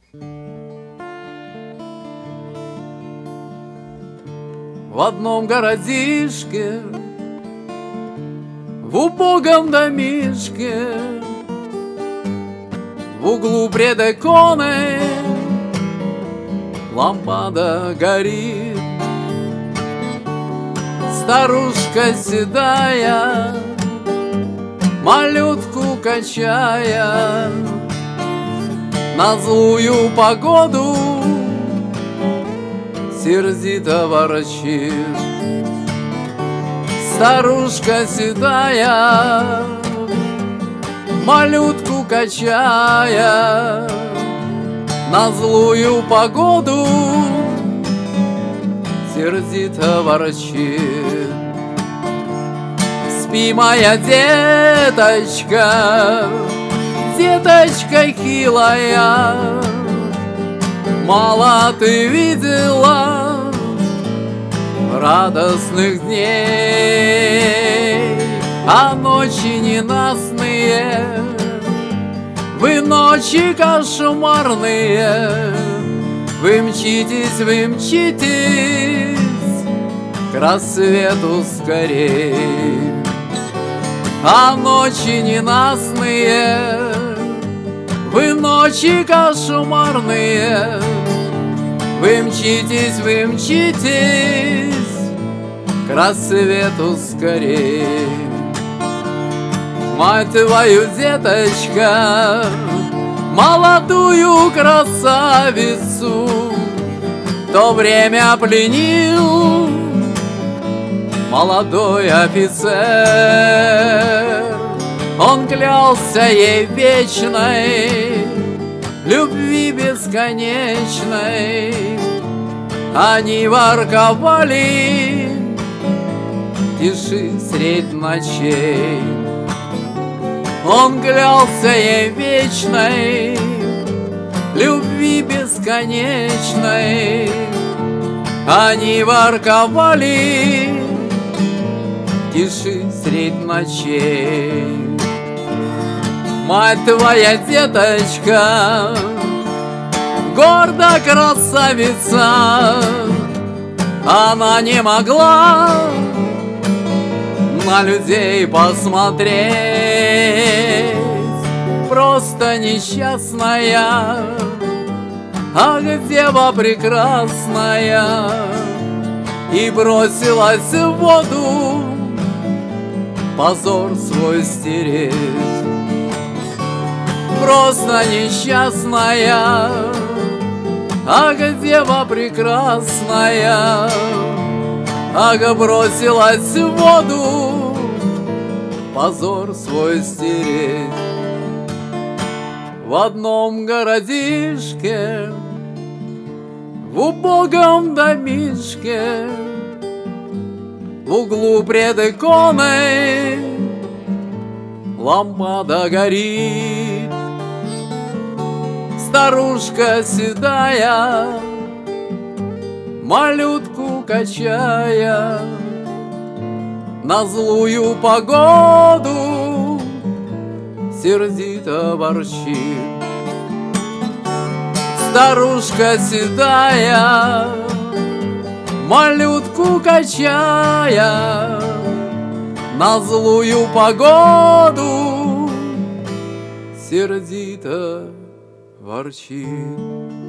В одном городишке, в убогом домишке, в углу пред иконой лампада горит. Старушка седая, малютку качая, на злую погоду сердито ворчит. Старушка седая, малютку качая, на злую погоду сердито ворчит. Спи, моя деточка, деточка хилая, мало ты видела радостных дней, а ночи ненастные, вы ночи кошмарные, вы мчитесь, к рассвету скорей. А ночи ненастные, вы ночи кошмарные, вы мчитесь, к рассвету скорей. Мать твою, деточка, молодую красавицу в то время пленил молодой офицер. Он клялся ей вечной любви бесконечной. Они ворковали в тиши средь ночей. Он клялся ей вечной любви бесконечной. Они ворковали в тиши средь ночей. Мать твоя, деточка, гордая красавица, она не могла на людей посмотреть, просто несчастная, ах, дева прекрасная, и бросилась в воду позор свой стереть. Просто несчастная, ах, дева прекрасная, ах, бросилась в воду позор свой стереть. В одном городишке, в убогом домишке, в углу пред иконой лампада горит. Старушка седая, малютку качая, на злую погоду сердито ворчит. Старушка седая, малютку качая, на злую погоду сердито ворчит.